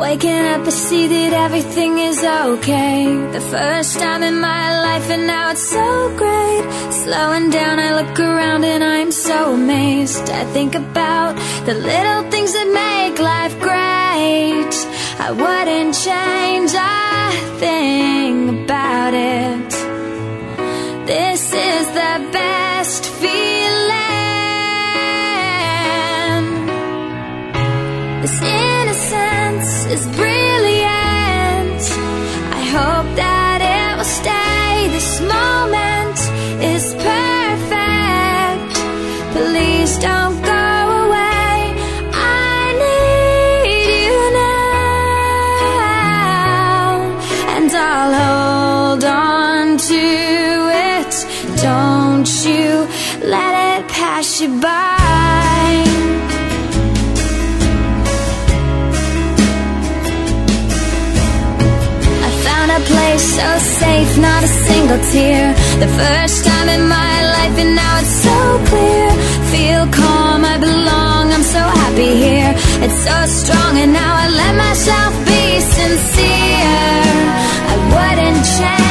Waking up, I see that everything is okay. The first time in my life, and now it's so great. Slowing down, I look around and I'm so amazed. I think about the little things that make life great. I wouldn't change a thing about it. This is the best feeling. This innocence is brilliant. I hope that it will stay. This moment is perfect. Please don't go away. I need you now, and I'll hold on to it. Don't you let it pass you by. A place so safe, not a single tear. The first time in my life, and now it's so clear. Feel calm, I belong, I'm so happy here. It's so strong, and now I let myself be sincere. I wouldn't change